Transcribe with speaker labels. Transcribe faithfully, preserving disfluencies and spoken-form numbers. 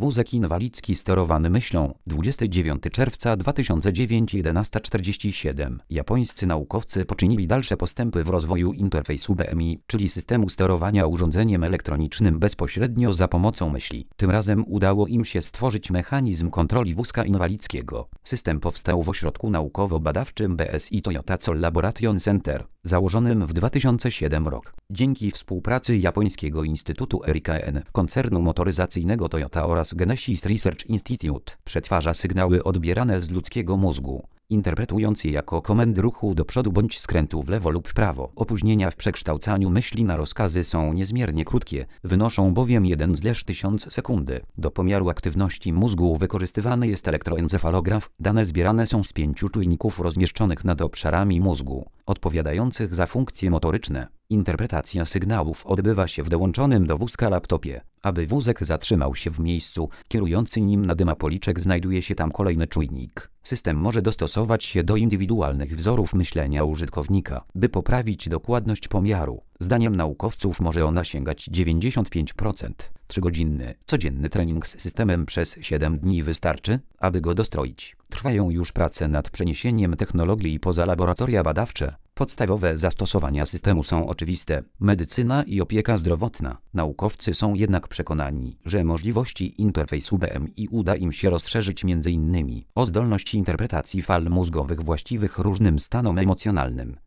Speaker 1: Wózek inwalidzki sterowany myślą. dwudziestego dziewiątego czerwca dwa tysiące dziewiątego jedenasta czterdzieści siedem. Japońscy naukowcy poczynili dalsze postępy w rozwoju interfejsu B M I, czyli systemu sterowania urządzeniem elektronicznym bezpośrednio za pomocą myśli. Tym razem udało im się stworzyć mechanizm kontroli wózka inwalidzkiego. System powstał w ośrodku naukowo-badawczym B S I Toyota Sol Laboration Center, założonym w dwa tysiące siódmym roku. Dzięki współpracy japońskiego Instytutu R I K N, koncernu motoryzacyjnego Toyota oraz Genesis Research Institute, przetwarza sygnały odbierane z ludzkiego mózgu, interpretując je jako komendy ruchu do przodu bądź skrętu w lewo lub w prawo. Opóźnienia w przekształcaniu myśli na rozkazy są niezmiernie krótkie, wynoszą bowiem jeden tysiąc sekundy. Do pomiaru aktywności mózgu wykorzystywany jest elektroencefalograf. Dane zbierane są z pięciu czujników rozmieszczonych nad obszarami mózgu, odpowiadających za funkcje motoryczne. Interpretacja sygnałów odbywa się w dołączonym do wózka laptopie. Aby wózek zatrzymał się w miejscu, kierujący nim nadyma policzek, znajduje się tam kolejny czujnik. System może dostosować się do indywidualnych wzorów myślenia użytkownika, by poprawić dokładność pomiaru. Zdaniem naukowców może ona sięgać dziewięćdziesiąt pięć procent. Trzygodzinny, codzienny trening z systemem przez siedem dni wystarczy, aby go dostroić. Trwają już prace nad przeniesieniem technologii poza laboratoria badawcze. Podstawowe zastosowania systemu są oczywiste: medycyna i opieka zdrowotna. Naukowcy są jednak przekonani, że możliwości interfejsu B M I uda im się rozszerzyć między innymi o zdolność interpretacji fal mózgowych właściwych różnym stanom emocjonalnym.